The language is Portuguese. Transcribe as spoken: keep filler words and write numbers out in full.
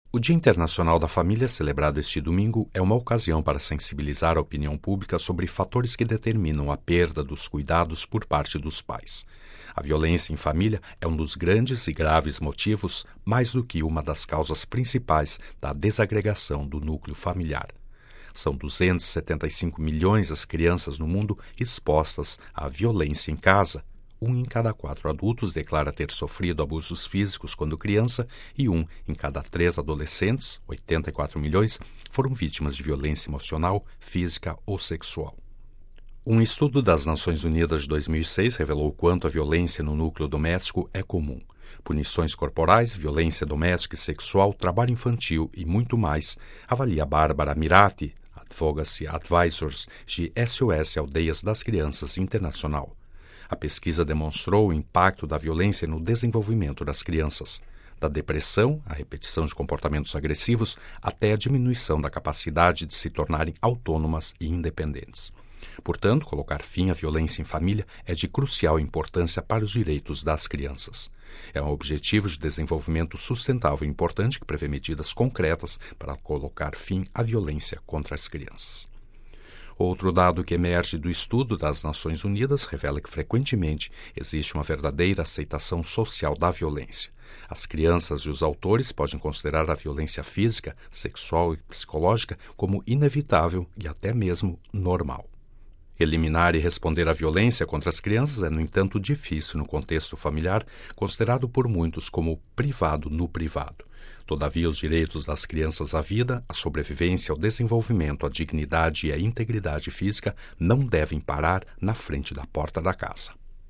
O Dia Internacional da Família, celebrado este domingo, é uma ocasião para sensibilizar a opinião pública sobre fatores que determinam a perda dos cuidados por parte dos pais. A violência em família é um dos grandes e graves motivos, mais do que uma das causas principais da desagregação do núcleo familiar. São duzentos e setenta e cinco milhões as crianças no mundo expostas à violência em casa. Um em cada quatro adultos declara ter sofrido abusos físicos quando criança e um em cada três adolescentes, oitenta e quatro milhões, foram vítimas de violência emocional, física ou sexual. Um estudo das Nações Unidas de dois mil e seis revelou o quanto a violência no núcleo doméstico é comum. Punições corporais, violência doméstica e sexual, trabalho infantil e muito mais, avalia Bárbara Mirati, Advocacy Advisors de S O S Aldeias das Crianças Internacional. A pesquisa demonstrou o impacto da violência no desenvolvimento das crianças, da depressão, a repetição de comportamentos agressivos, até a diminuição da capacidade de se tornarem autônomas e independentes. Portanto, colocar fim à violência em família é de crucial importância para os direitos das crianças. É um objetivo de desenvolvimento sustentável e importante que prevê medidas concretas para colocar fim à violência contra as crianças. Outro dado que emerge do estudo das Nações Unidas revela que, frequentemente, existe uma verdadeira aceitação social da violência. As crianças e os autores podem considerar a violência física, sexual e psicológica como inevitável e até mesmo normal. Eliminar e responder à violência contra as crianças é, no entanto, difícil no contexto familiar, considerado por muitos como privado no privado. Todavia, os direitos das crianças à vida, à sobrevivência, ao desenvolvimento, à dignidade e à integridade física não devem parar na frente da porta da casa.